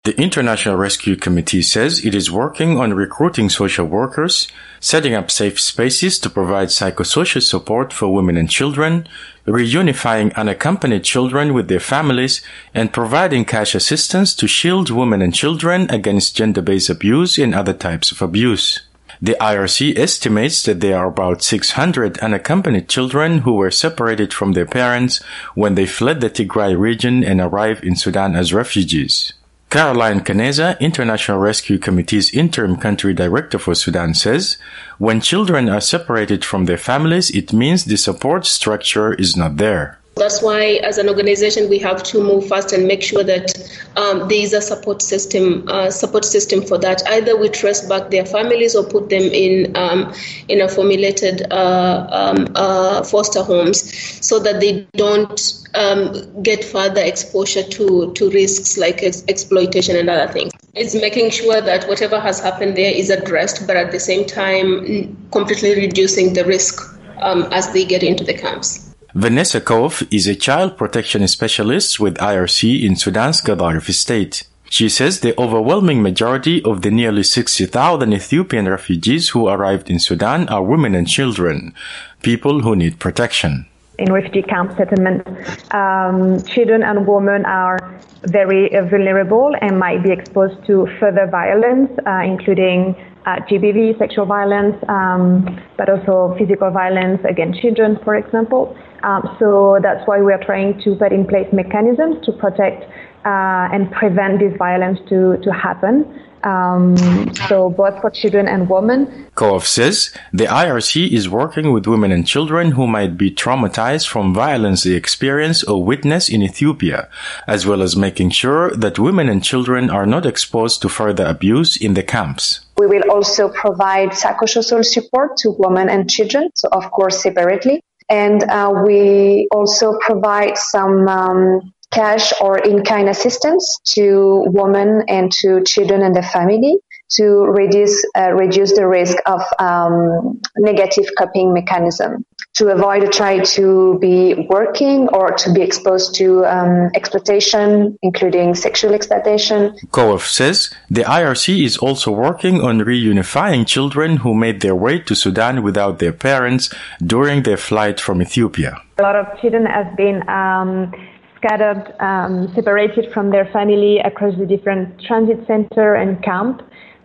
The International Rescue Committee says it is working on recruiting social workers, setting up safe spaces to provide psychosocial support for women and children, reunifying unaccompanied children with their families, and providing cash assistance to shield women and children against gender-based abuse and other types of abuse. The IRC estimates that there are about 600 unaccompanied children who were separated from their parents when they fled the Tigray region and arrived in Sudan as refugees. Caroline Caneza, International Rescue Committee's interim country director for Sudan, says, when children are separated from their families, it means the support structure is not there. That's why, as an organization, we have to move fast and make sure that there is a support system for that. Either we trace back their families or put them in a formulated foster homes, so that they don't get further exposure to risks like exploitation and other things. It's making sure that whatever has happened there is addressed, but at the same time, completely reducing the risk as they get into the camps. Vanessa Kove is a child protection specialist with IRC in Sudan's Gadaref state. She says the overwhelming majority of the nearly 60,000 Ethiopian refugees who arrived in Sudan are women and children, people who need protection. In refugee camp settlements, children and women are very vulnerable and might be exposed to further violence, including GBV, sexual violence, but also physical violence against children, for example. So that's why we are trying to put in place mechanisms to protect and prevent this violence to happen. So both for children and women. Kove says the IRC is working with women and children who might be traumatized from violence they experience or witness in Ethiopia, as well as making sure that women and children are not exposed to further abuse in the camps. We will also provide psychosocial support to women and children, so of course separately. And we also provide some cash or in-kind assistance to women and to children and the family to reduce the risk of negative coping mechanism, to avoid a child to be working or to be exposed to exploitation, including sexual exploitation. Kove says the IRC is also working on reunifying children who made their way to Sudan without their parents during their flight from Ethiopia. A lot of children have been scattered, separated from their family across the different transit center and camp.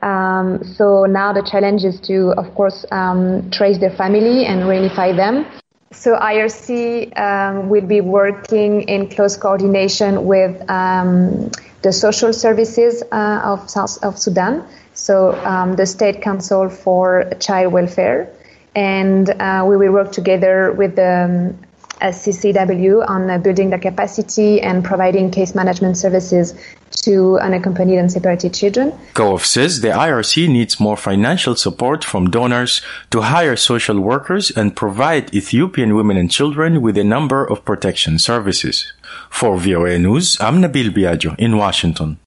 So now the challenge is to, of course, trace their family and reunify them. So IRC will be working in close coordination with the social services of Sudan, so the State Council for Child Welfare, and we will work together with the CCW on building the capacity and providing case management services to unaccompanied and separated children. Kove says the IRC needs more financial support from donors to hire social workers and provide Ethiopian women and children with a number of protection services. For VOA News, I'm Nabil Biagio in Washington.